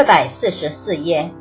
244页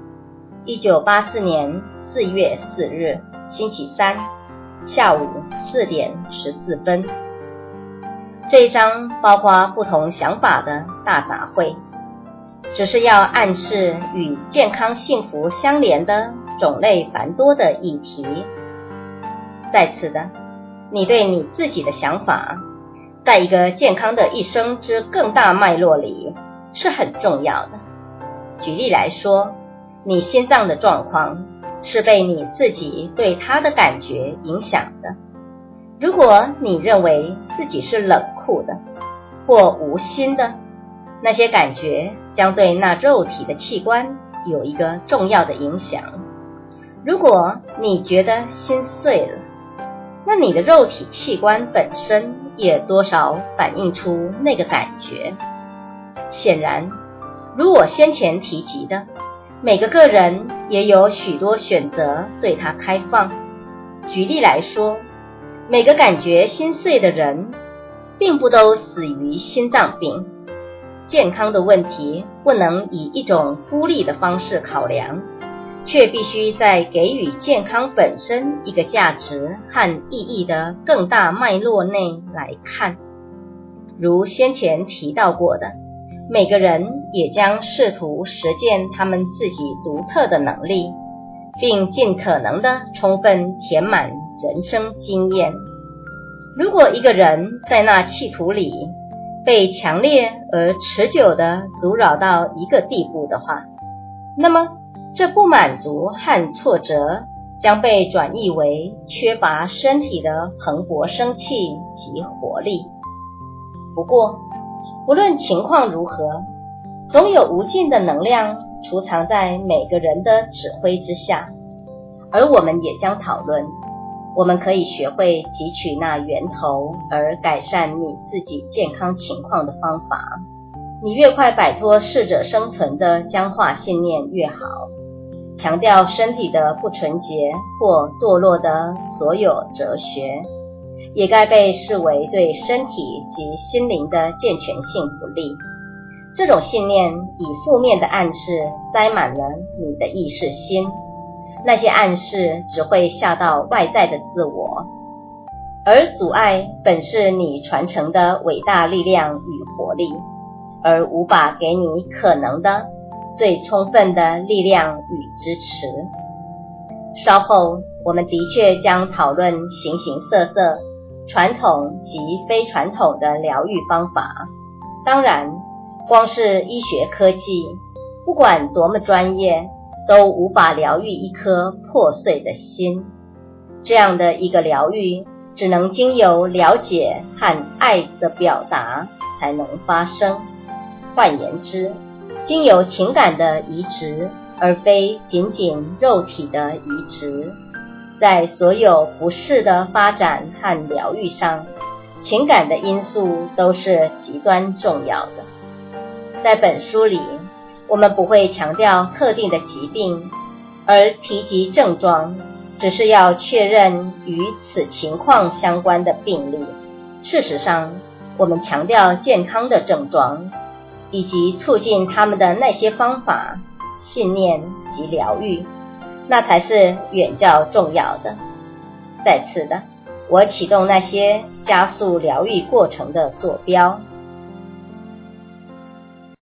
，1984年4月4日，星期三，下午4点14分。这一章包括不同想法的大杂烩，只是要暗示与健康幸福相连的种类繁多的议题。在此的，你对你自己的想法，在一个健康的一生之更大脉络里是很重要的。举例来说，你心脏的状况是被你自己对它的感觉影响的。如果你认为自己是冷酷的或无心的，那些感觉将对那肉体的器官有一个重要的影响。如果你觉得心碎了，那你的肉体器官本身也多少反映出那个感觉。显然，如我先前提及的，每个个人也有许多选择对它开放。举例来说，每个感觉心碎的人并不都死于心脏病。健康的问题不能以一种孤立的方式考量，却必须在给予健康本身一个价值和意义的更大脉络内来看。如先前提到过的，每个人也将试图实践他们自己独特的能力，并尽可能的充分填满人生经验。如果一个人在那企图里被强烈而持久地阻扰到一个地步的话，那么这不满足和挫折将被转译为缺乏身体的蓬勃生气及活力。不过，无论情况如何，总有无尽的能量储藏在每个人的指挥之下，而我们也将讨论我们可以学会汲取那源头而改善你自己健康情况的方法。你越快摆脱适者生存的僵化信念越好。强调身体的不纯洁或堕落的所有哲学，也该被视为对身体及心灵的健全性不利。这种信念以负面的暗示塞满了你的意识心，那些暗示只会吓到外在的自我，而阻碍本是你传承的伟大力量与活力，而无法给你可能的最充分的力量与支持。稍后我们的确将讨论形形色色传统及非传统的疗愈方法。当然，光是医学科技，不管多么专业，都无法疗愈一颗破碎的心。这样的一个疗愈，只能经由了解和爱的表达才能发生。换言之，经由情感的移植，而非仅仅肉体的移植。在所有不适的发展和疗愈上，情感的因素都是极端重要的。在本书里，我们不会强调特定的疾病，而提及症状，只是要确认与此情况相关的病例。事实上，我们强调健康的症状，以及促进他们的那些方法、信念及疗愈，那才是远较重要的。在此的，我启动那些加速疗愈过程的坐标，